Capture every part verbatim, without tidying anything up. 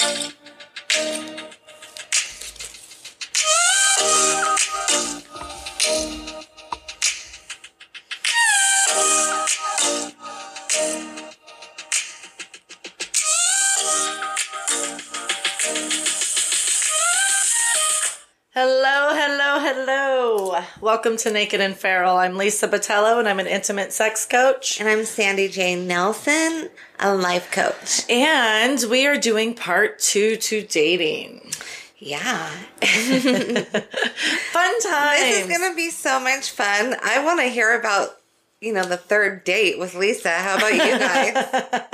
Hello, hello, hello. Welcome to Naked and Feral. I'm Lisa Botello, and I'm an intimate sex coach. And I'm Sandy Jane Nelson, a life coach. And we are doing part two to dating. Yeah. Fun times. This is going to be so much fun. I want to hear about, you know, the third date with Lisa. How about you guys?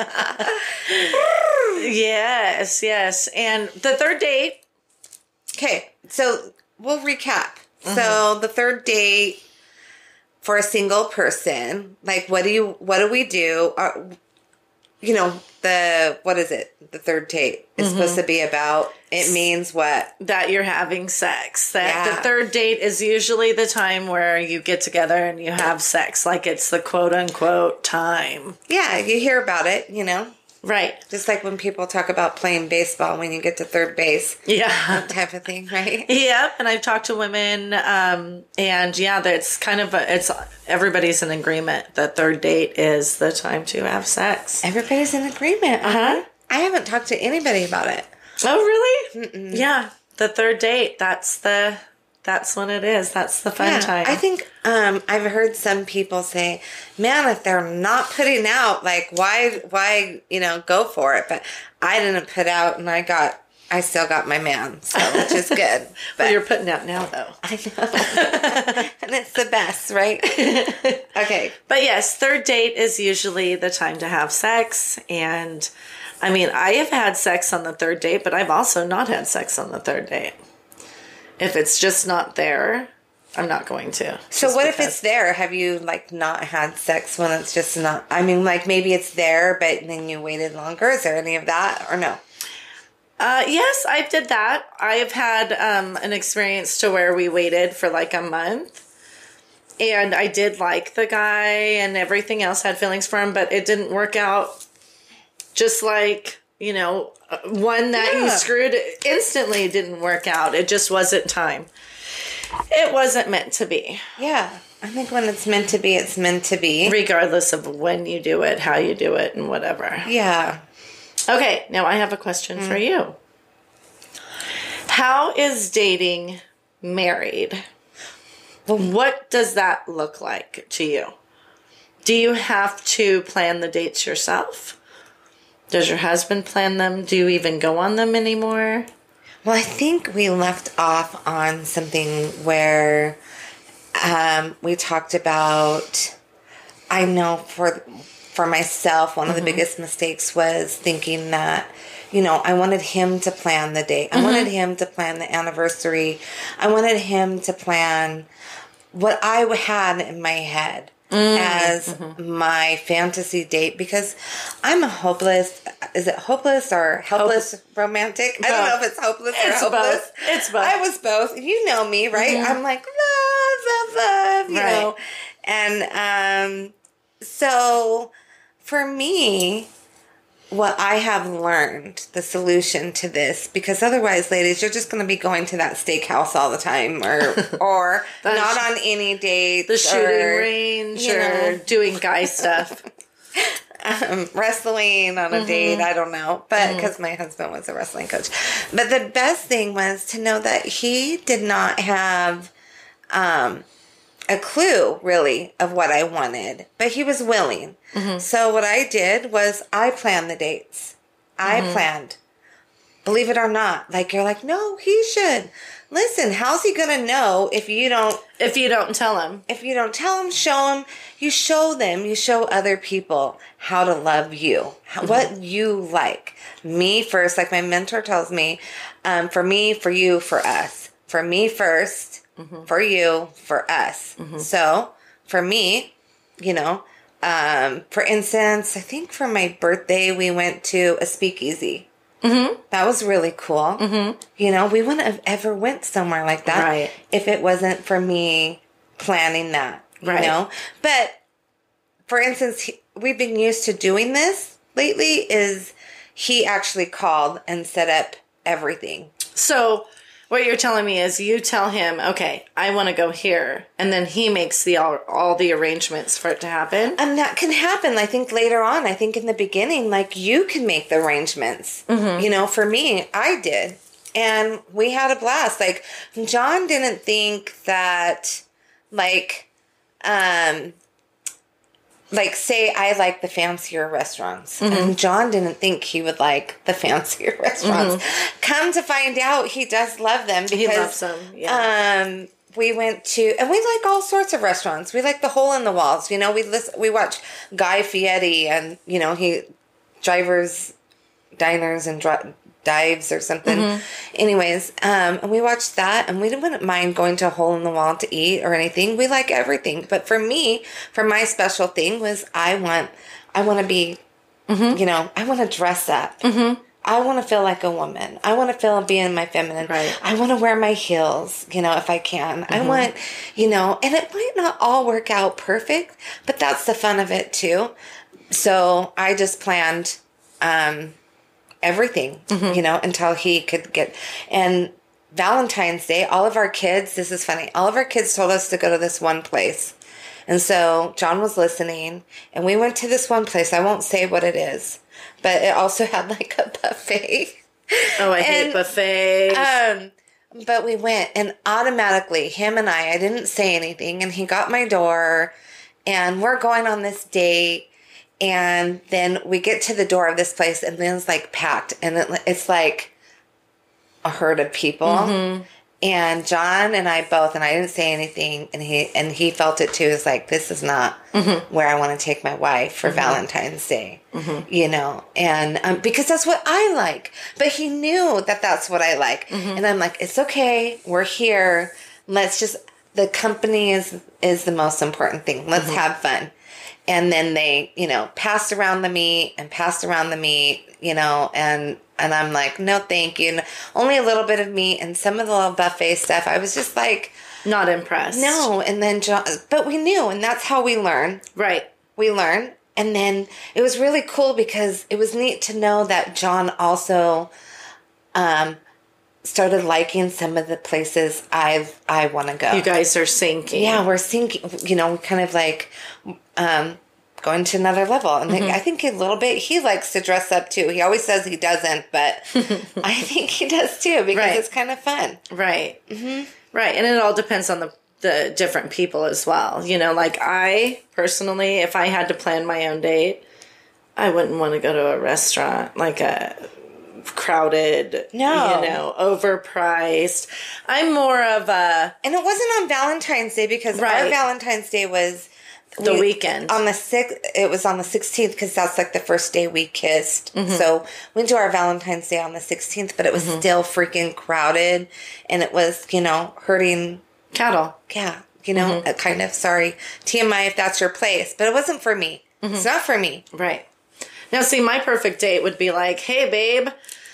Yes, yes. And the third date. Okay, so we'll recap. Mm-hmm. So the third date for a single person, like what do you, what do we do? Are, you know, the, what is it? The third date is mm-hmm. supposed to be about, it means what? That you're having sex. That yeah. The third date is usually the time where you get together and you have sex. Like it's the quote unquote time. Yeah, you hear about it, you know. Right. Just like when people talk about playing baseball when you get to third base. Yeah. That type of thing, right? Yep. And I've talked to women, um, and yeah, it's kind of, a, it's, everybody's in agreement that third date is the time to have sex. Everybody's in agreement. Uh-huh. I haven't talked to anybody about it. Oh, really? Mm-mm. Yeah. The third date, that's the... That's when it is. That's the fun yeah, time. I think um, I've heard some people say, man, if they're not putting out, like, why, why, you know, go for it? But I didn't put out, and I got, I still got my man, so, which is good. But well, you're putting out now, though. I know. And it's the best, right? Okay. But yes, third date is usually the time to have sex. And, I mean, I have had sex on the third date, but I've also not had sex on the third date. If it's just not there, I'm not going to. So what because. if it's there? Have you, like, not had sex when it's just not... I mean, like, maybe it's there, but then you waited longer? Is there any of that, or no? Uh, yes, I did that. I have had um, an experience to where we waited for, like, a month. And I did like the guy and everything else, had feelings for him, but it didn't work out just like... You know, one that yeah. you screwed instantly didn't work out. It just wasn't time. It wasn't meant to be. Yeah. I think when it's meant to be, it's meant to be. Regardless of when you do it, how you do it, and whatever. Yeah. Okay, now I have a question mm. for you. How is dating married? What does that look like to you? Do you have to plan the dates yourself? Does your husband plan them? Do you even go on them anymore? Well, I think we left off on something where um, we talked about, I know for for myself, one mm-hmm. of the biggest mistakes was thinking that, you know, I wanted him to plan the date. I mm-hmm. wanted him to plan the anniversary. I wanted him to plan what I had in my head. Mm, as mm-hmm. my fantasy date, because I'm a hopeless, is it hopeless or helpless Hope- romantic? Both. I don't know if it's hopeless or it's hopeless. Both. It's both. I was both. You know me, right? Mm-hmm. I'm like, love, love, love, you right. know. And um, so for me, what I have learned, the solution to this, because otherwise, ladies, you're just going to be going to that steakhouse all the time, or or not sh- on any dates, the shooting or, range, you know, or doing guy stuff, um, wrestling on a mm-hmm. date. I don't know, but because mm-hmm. my husband was a wrestling coach. But the best thing was to know that he did not have um, a clue, really, of what I wanted, but he was willing. Mm-hmm. So what I did was I planned the dates. I mm-hmm. planned. Believe it or not. Like, you're like, no, he should. Listen, how's he going to know if you don't... If you don't tell him. If you don't tell him, show him. You show them. You show other people how to love you. How, mm-hmm. What you like. Me first. Like my mentor tells me, um, for me, for you, for us. For me first. Mm-hmm. For you, for us. Mm-hmm. So, for me, you know... Um, for instance, I think for my birthday, we went to a speakeasy. Mm-hmm. That was really cool. Mm-hmm. You know, we wouldn't have ever went somewhere like that right. if it wasn't for me planning that, you right. know? But, for instance, he, we've been used to doing this lately is he actually called and set up everything. So what you're telling me is you tell him, okay, I want to go here. And then he makes the all, all the arrangements for it to happen. And that can happen, I think, later on. I think in the beginning, like, you can make the arrangements. Mm-hmm. You know, for me, I did. And we had a blast. Like, John didn't think that, like, um... like, say I like the fancier restaurants. Mm-hmm. And John didn't think he would like the fancier restaurants. Mm-hmm. Come to find out, he does love them. Because, he loves them, yeah. Um, we went to, and we like all sorts of restaurants. We like the hole in the walls. You know, we listen, we watch Guy Fieri and, you know, he, Drivers, Diners and dri- Dives or something. Mm-hmm. Anyways, um, and we watched that, and we wouldn't mind going to a hole in the wall to eat or anything. We like everything, but for me, for my special thing was I want, I want to be, mm-hmm. you know, I want to dress up. Mm-hmm. I want to feel like a woman. I want to feel being my feminine. Right. I want to wear my heels, you know, if I can. Mm-hmm. I want, you know, and it might not all work out perfect, but that's the fun of it too. So I just planned, um, everything, mm-hmm. you know, until he could get, and Valentine's Day, all of our kids, this is funny, all of our kids told us to go to this one place. And so John was listening, and we went to this one place. I won't say what it is, but it also had like a buffet. Oh, I and, hate buffets. Um, but we went, and automatically, him and I, I didn't say anything, and he got my door, and we're going on this date. And then we get to the door of this place, and then it's like packed, and it, it's like a herd of people. Mm-hmm. And John and I both, and I didn't say anything, and he and he felt it too. It's like, this is not mm-hmm. where I want to take my wife for mm-hmm. Valentine's Day, mm-hmm. you know, and um, because that's what I like. But he knew that that's what I like, mm-hmm. and I'm like, it's okay, we're here. Let's just, the company is is the most important thing. Let's mm-hmm. have fun. And then they, you know, passed around the meat and passed around the meat, you know, and and I'm like, no, thank you. And only a little bit of meat and some of the little buffet stuff. I was just like, not impressed. No. And then John, but we knew, and that's how we learn. Right. We learn. And then it was really cool because it was neat to know that John also um, started liking some of the places I've I want to go. You guys are syncing. Yeah, we're syncing. You know, kind of like um, going to another level. And mm-hmm. I think a little bit he likes to dress up too. He always says he doesn't, but I think he does too because right. it's kind of fun. Right. Mm-hmm. Right. And it all depends on the the different people as well. You know, like I personally, if I had to plan my own date, I wouldn't want to go to a restaurant like a crowded, no. you know, overpriced. I'm more of a... And it wasn't on Valentine's Day because right. our Valentine's Day was... The we, weekend. On the sixth, it was on the sixteenth because that's like the first day we kissed. Mm-hmm. So we went to our Valentine's Day on the sixteenth, but it was mm-hmm. still freaking crowded and it was, you know, hurting... Cattle. Yeah. You know, mm-hmm. kind of, sorry, T M I if that's your place. But it wasn't for me. Mm-hmm. It's not for me. Right. Now, see, my perfect date would be like, hey, babe,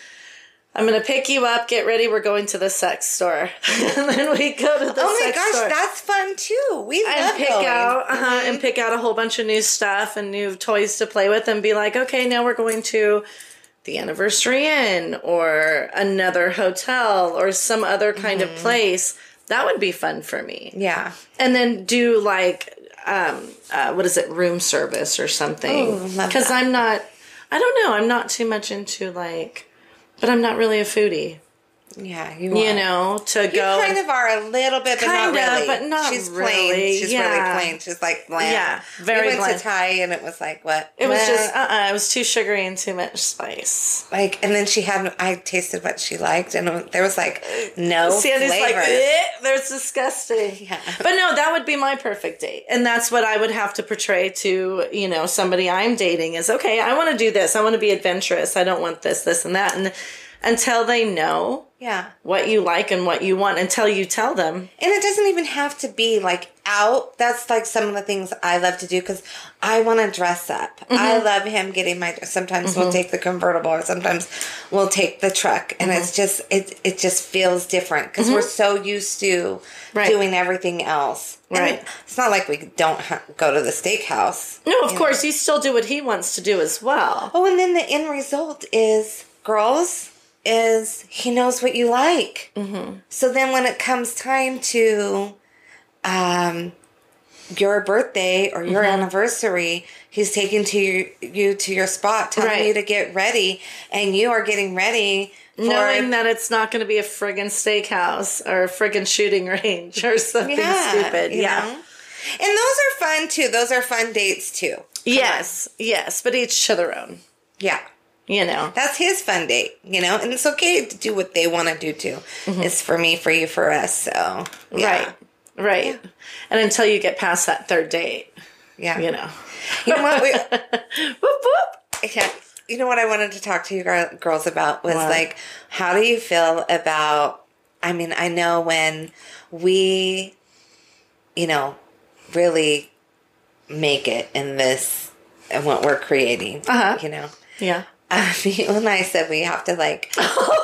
I'm going to pick you up. Get ready. We're going to the sex store. And then we go to the oh sex my gosh, store. That's fun too. We and love pick going. Out, uh-huh, mm-hmm. And pick out a whole bunch of new stuff and new toys to play with and be like, okay, now we're going to the Anniversary Inn or another hotel or some other kind mm-hmm. of place. That would be fun for me. Yeah. And then do like, um, uh, what is it, room service or something. Because I'm not, I don't know, I'm not too much into like, but I'm not really a foodie. Yeah, you are. You know, to you go. You kind of are a little bit, but kind not really. Of, but not She's really. plain. She's yeah. really plain. She's like bland. Yeah, very we went bland. to Thai and it was like, what? It was Bleh. just, uh-uh, it was too sugary and too much spice. Like, and then she had, I tasted what she liked and there was like no Sandy's flavor. like, eh, there's disgusting. Yeah. But no, that would be my perfect date. And that's what I would have to portray to, you know, somebody I'm dating is, okay, I want to do this. I want to be adventurous. I don't want this, this, and that. And until they know Yeah. what you like and what you want, until you tell them. And it doesn't even have to be like out. That's like some of the things I love to do because I want to dress up. Mm-hmm. I love him getting my. Sometimes mm-hmm. we'll take the convertible, or sometimes we'll take the truck, and mm-hmm. it's just it it just feels different because mm-hmm. we're so used to right. doing everything else. Right. And it's not like we don't ha- go to the steakhouse. No, of course know. You still do what he wants to do as well. Oh, and then the end result is, girls, is he knows what you like. Mm-hmm. So then when it comes time to um, your birthday or your mm-hmm. anniversary, he's taking to you, you to your spot, telling right. you to get ready, and you are getting ready. For, knowing that it's not going to be a friggin' steakhouse or a friggin' shooting range or something yeah, stupid. Yeah. Know? And those are fun too. Those are fun dates too. Come yes. On. Yes. But each to their own. Yeah. You know. That's his fun date, you know, and it's okay to do what they want to do too. Mm-hmm. It's for me, for you, for us. So, yeah. Right. Right. Yeah. And until you get past that third date. Yeah. You know. You know what? We, whoop, whoop. Yeah. You know what I wanted to talk to you girls about was what? Like, how do you feel about, I mean, I know when we, you know, really make it in this, and what we're creating, uh-huh. you know. Yeah. Uh, you and I said we have to, like,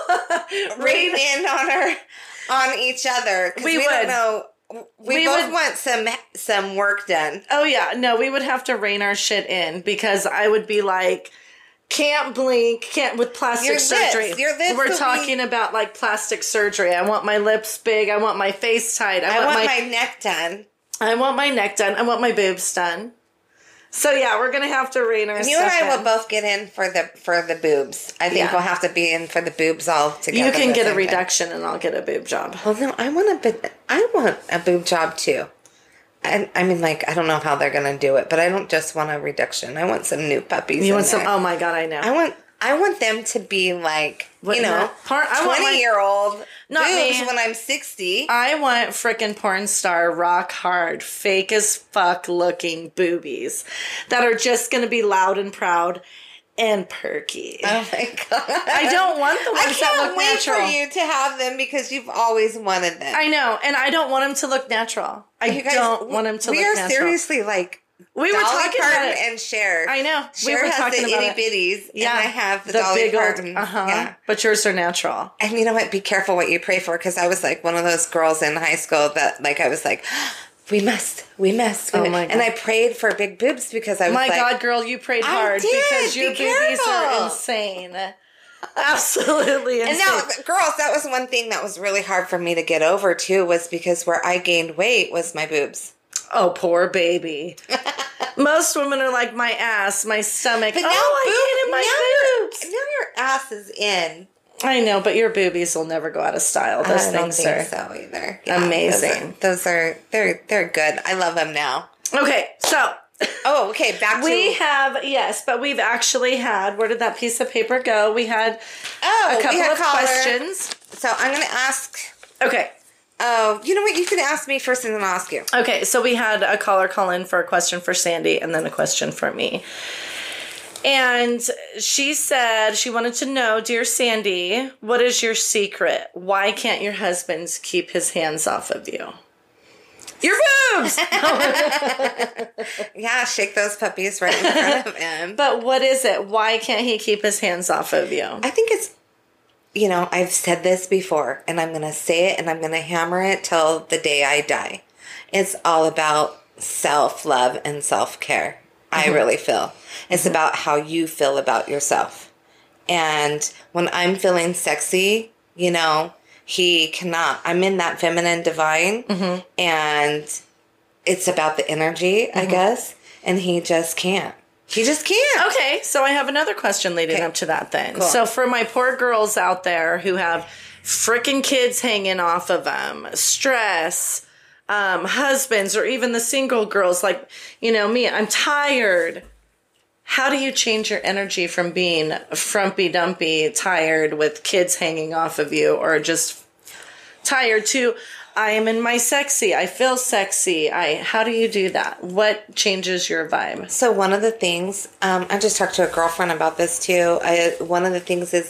rein in on our, on each other. We, we would. Don't know. We, we both would, want some some work done. Oh, yeah. No, we would have to rein our shit in because I would be like, can't blink, can't with plastic your surgery. Lips, your lips We're talking be... about like plastic surgery. I want my lips big. I want my face tight. I, I want, want my, my neck done. I want my neck done. I want my boobs done. So yeah, we're gonna have to rein our and stuff you and I in. will both get in for the for the boobs. I think yeah. we'll have to be in for the boobs all together. You can get a reduction, time. And I'll get a boob job. Well, no, I want a I want a boob job too. I, I mean, like, I don't know how they're gonna do it, but I don't just want a reduction. I want some new puppies. You want some? There. Oh my god, I know. I want. I want them to be like, what, you know, part, twenty-year-old boobs me. When I'm sixty. I want frickin' porn star, rock hard, fake as fuck looking boobies that are just going to be loud and proud and perky. Oh my god! I don't want the ones I can't that look wait natural. for you to have them because you've always wanted them. I know, and I don't want them to look natural. I you guys, don't want them to look natural. We are seriously like. We were Dolly talking Parton about it. And Cher. I know. Cher we were has talking the about itty bitties, yeah, and I have the, the Dolly big Parton. Uh huh. Yeah. But yours are natural. And you know what? Be careful what you pray for, because I was like one of those girls in high school that, like, I was like, we must, we must. Oh my God. And I prayed for big boobs because I was my like, God, girl, you prayed hard did, because your be boobies careful. are insane. Absolutely insane. And now, girls, that was one thing that was really hard for me to get over too, was because where I gained weight was my boobs. Oh, poor baby. Most women are like, my ass, my stomach. But oh, now I boob, my now boobs. Your, now your ass is in. I know, but your boobies will never go out of style. Those I things don't are think so either. Yeah, amazing. Those are, those are they're they're good. I love them now. Okay, so oh, okay, back to we have yes, but we've actually had. Where did that piece of paper go? We had oh, a couple we had of caller. questions. So I'm going to ask. Okay. Oh, you know what? You can ask me first, and then I'll ask you. Okay, so we had a caller call in for a question for Sandy, and then a question for me. And she said she wanted to know, dear Sandy, what is your secret? Why can't your husband keep his hands off of you? Your boobs! Yeah, shake those puppies right in front of him. But what is it? Why can't he keep his hands off of you? I think it's, you know, I've said this before, and I'm going to say it, and I'm going to hammer it till the day I die. It's all about self-love and self-care. I mm-hmm. really feel. It's mm-hmm. about how you feel about yourself. And when I'm feeling sexy, you know, he cannot. I'm in that feminine divine, mm-hmm. and it's about the energy, mm-hmm. I guess, and he just can't. He just can't. Okay, so I have another question leading okay. up to that then. Cool. So for my poor girls out there who have freaking kids hanging off of them, stress, um, husbands, or even the single girls like, you know, me, I'm tired. How do you change your energy from being frumpy dumpy, tired with kids hanging off of you, or just tired to, I am in my sexy, I feel sexy. I how do you do that? What changes your vibe? So one of the things, um, I just talked to a girlfriend about this too. I, one of the things is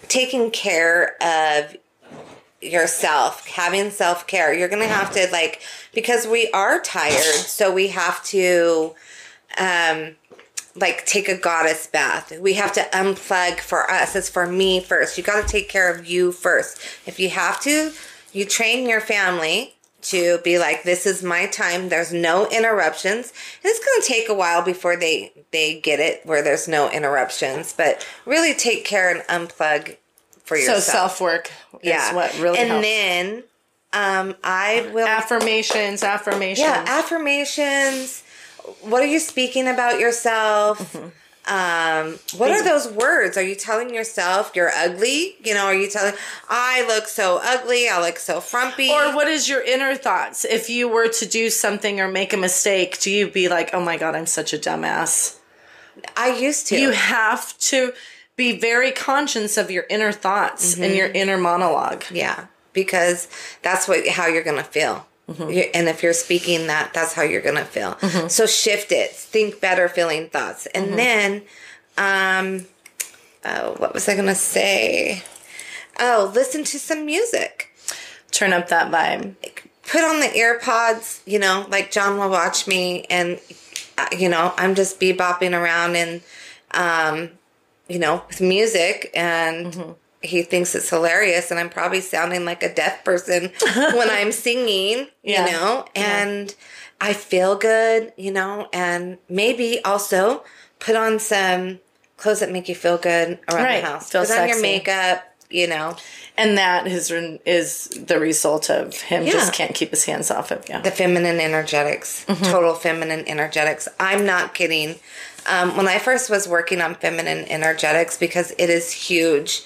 taking care of yourself, having self-care. You're going to have to, like, because we are tired, so we have to, um, like, take a goddess bath. We have to unplug for us. It's for me first. You got to take care of you first. If you have to, you train your family to be like, this is my time. There's no interruptions. And it's going to take a while before they, they get it where there's no interruptions. But really take care and unplug for yourself. So self-work is yeah. what really and helps. And then um, I will... Affirmations, affirmations. Yeah, affirmations. What are you speaking about yourself? Mm-hmm. Um, what are those words? Are you telling yourself you're ugly? You know, are you telling, I look so ugly, I look so frumpy? Or what is your inner thoughts? If you were to do something or make a mistake, do you be like, oh my God, I'm such a dumbass? I used to. You have to be very conscious of your inner thoughts mm-hmm. and your inner monologue. Yeah, because that's what how you're going to feel. Mm-hmm. And if you're speaking that, that's how you're going to feel. Mm-hmm. So shift it. Think better feeling thoughts. And mm-hmm. then, um, oh, what was I going to say? Oh, listen to some music. Turn up that vibe. Put on the AirPods, you know, like John will watch me and, uh, you know, I'm just bebopping around and, um, you know, with music and... Mm-hmm. He thinks it's hilarious, and I'm probably sounding like a deaf person when I'm singing, yeah. you know, and yeah. I feel good, you know, and maybe also put on some clothes that make you feel good around right. the house. Feel put sexy. on your makeup, you know. And that is, is the result of him yeah. just can't keep his hands off of you. The feminine energetics, mm-hmm. total feminine energetics. I'm not kidding. Um, when I first was working on feminine energetics, because it is huge,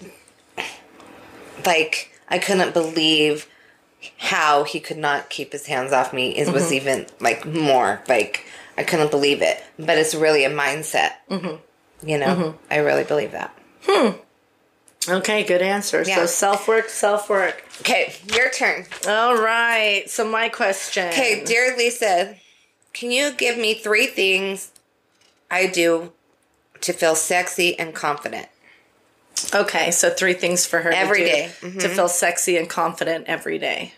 like, I couldn't believe how he could not keep his hands off me. It mm-hmm. was even, like, more. Like, I couldn't believe it. But it's really a mindset. Mm-hmm. You know? Mm-hmm. I really believe that. Hmm. Okay, good answer. Yeah. So self-work, self-work. Okay, your turn. All right. So my question. Okay, dear Lisa, can you give me three things I do to feel sexy and confident? Okay, so three things for her every to do day mm-hmm. to feel sexy and confident every day.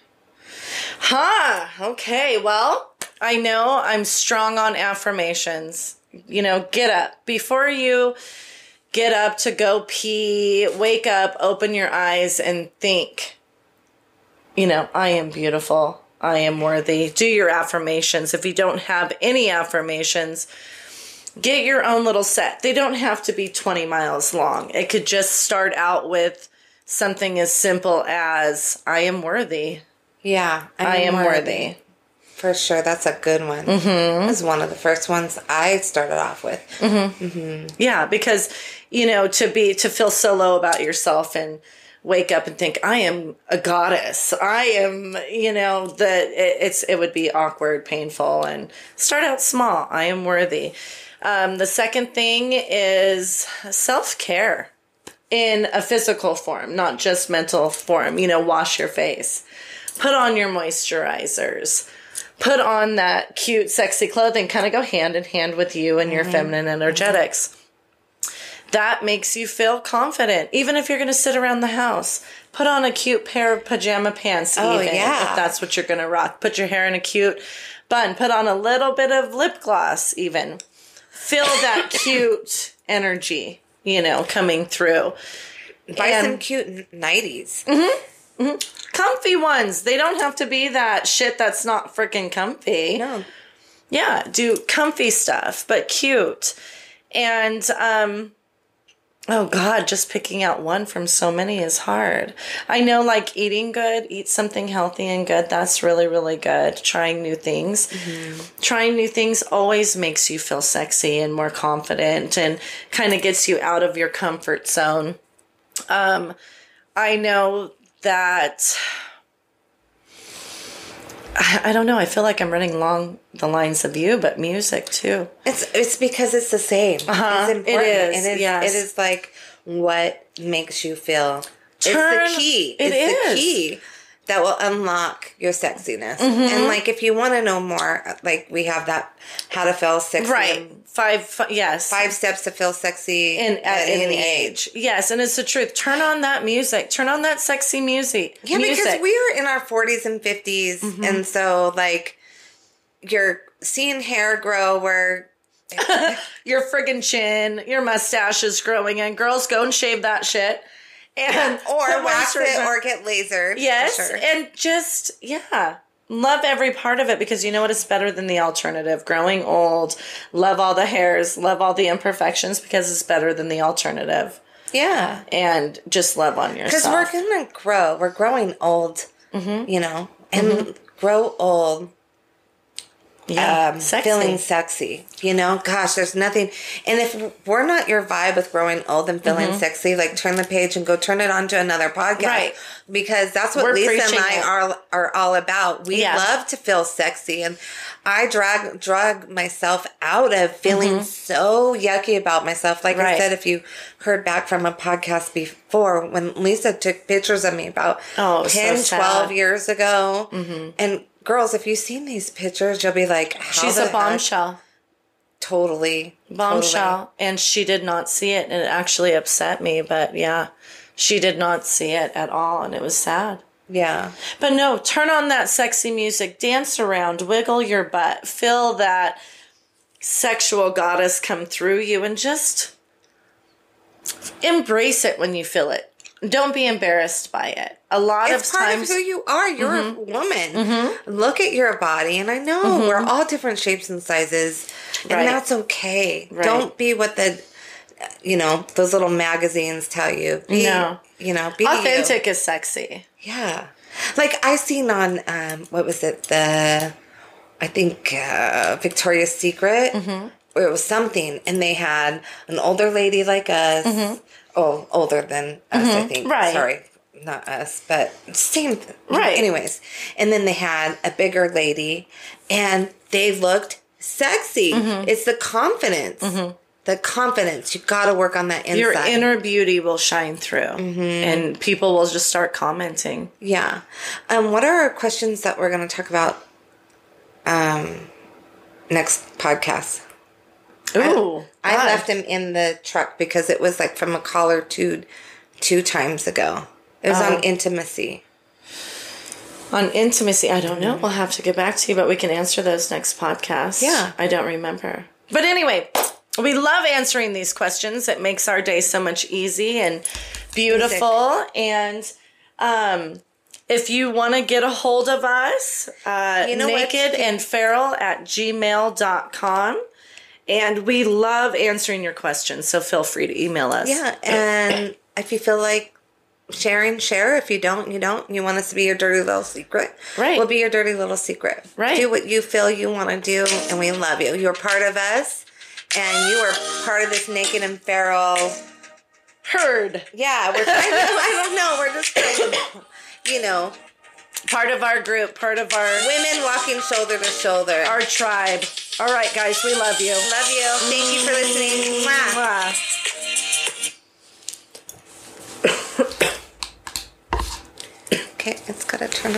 Huh. Okay, well, I know I'm strong on affirmations. You know, get up. Before you get up to go pee, wake up, open your eyes, and think, you know, I am beautiful. I am worthy. Do your affirmations. If you don't have any affirmations, get your own little set. They don't have to be twenty miles long. It could just start out with something as simple as, I am worthy. Yeah. I, I am worthy. worthy. For sure. That's a good one. Mm-hmm. It was one of the first ones I started off with. Mm-hmm. Mm-hmm. Yeah, because, you know, to be, to feel so low about yourself and wake up and think, I am a goddess. I am, you know, that it, it's, it would be awkward, painful, and start out small. I am worthy. Um, the second thing is self-care in a physical form, not just mental form. You know, wash your face. Put on your moisturizers. Put on that cute, sexy clothing. Kind of go hand in hand with you and mm-hmm. your feminine energetics. Mm-hmm. That makes you feel confident. Even if you're going to sit around the house. Put on a cute pair of pajama pants oh, even, yeah. if that's what you're going to rock. Put your hair in a cute bun. Put on a little bit of lip gloss even. Feel that cute energy, you know, coming through. Buy and, some cute nighties. Mm-hmm, mm-hmm. Comfy ones. They don't have to be that shit that's not freaking comfy. No. Yeah, do comfy stuff, but cute. And, um, oh God, just picking out one from so many is hard. I know, like, eating good, eat something healthy and good. That's really, really good. Trying new things. Mm-hmm. Trying new things always makes you feel sexy and more confident and kind of gets you out of your comfort zone. Um, I know that... I don't know. I feel like I'm running along the lines of you, but music too. It's it's because it's the same. Uh-huh. It's important. It is. It is, yes. it is like what makes you feel. Turn, it's the key. It it's is. the key that will unlock your sexiness. Mm-hmm. And like, if you want to know more, like we have that how to feel sexy. Right. Five, f- yes. Five steps to feel sexy in, at, at any, any age. age. Yes. And it's the truth. Turn on that music. Turn on that sexy music. Yeah, music. because we are in our forties and fifties. Mm-hmm. And so like you're seeing hair grow where your friggin' chin, your mustache is growing in. Girls, go and shave that shit. And yeah. Or wax it or get lasered. Yes. Sure. And just, yeah. Love every part of it because you know what is better than the alternative? Growing old. Love all the hairs. Love all the imperfections because it's better than the alternative. Yeah. And just love on yourself. Because we're going to grow. We're growing old, mm-hmm. you know, and mm-hmm. grow old. Yeah, um, sexy. Feeling sexy, you know, gosh, there's nothing. And if we're not your vibe with growing old and feeling mm-hmm. sexy, like turn the page and go turn it on to another podcast. Right. Because that's what we're Lisa and I it. are are all about. We yeah. love to feel sexy. And I drag drug myself out of feeling mm-hmm. so yucky about myself. Like right. I said, if you heard back from a podcast before, when Lisa took pictures of me about oh, ten, so twelve years ago, mm-hmm. and girls, if you've seen these pictures, you'll be like, how she's a bombshell. Heck? Totally. Bombshell. Totally. And she did not see it. And it actually upset me. But yeah, she did not see it at all. And it was sad. Yeah. But no, turn on that sexy music. Dance around. Wiggle your butt. Feel that sexual goddess come through you. And just embrace it when you feel it. Don't be embarrassed by it. A lot it's of times... It's part of who you are. You're mm-hmm. a woman. Mm-hmm. Look at your body. And I know mm-hmm. we're all different shapes and sizes. And right. that's okay. Right. Don't be what the, you know, those little magazines tell you. Be, no. You know, be authentic you. is sexy. Yeah. Like I seen on, um, what was it? The, I think, uh, Victoria's Secret. Mm-hmm. Or it was something. And they had an older lady like us. Mm-hmm. Oh, older than us, mm-hmm. I think. Right. Sorry, not us, but same thing. Right. Anyways, and then they had a bigger lady, and they looked sexy. Mm-hmm. It's the confidence. Mm-hmm. The confidence. You got to work on that inside. Your inner beauty will shine through, mm-hmm. and people will just start commenting. Yeah. Um. What are our questions that we're going to talk about? Um. Next podcast. Ooh, I, I left him in the truck because it was like from a caller two, two times ago. It was um, on intimacy. On intimacy, I don't know. We'll have to get back to you, but we can answer those next podcast. Yeah. I don't remember. But anyway, we love answering these questions. It makes our day so much easy and beautiful. Music. And um, if you want to get a hold of us, uh, you know naked and feral at gmail dot com. And we love answering your questions, so feel free to email us. Yeah, and if you feel like sharing, share. If you don't, you don't. You want us to be your dirty little secret. Right. We'll be your dirty little secret. Right. Do what you feel you want to do, and we love you. You're part of us, and you are part of this naked and feral herd. Yeah, we're trying to, I don't know, we're just trying to, you know. Part of our group, part of our... Women walking shoulder to shoulder. Our tribe. All right, guys, we love you. Love you. Thank you for listening. Mwah. Okay, it's got to turn on.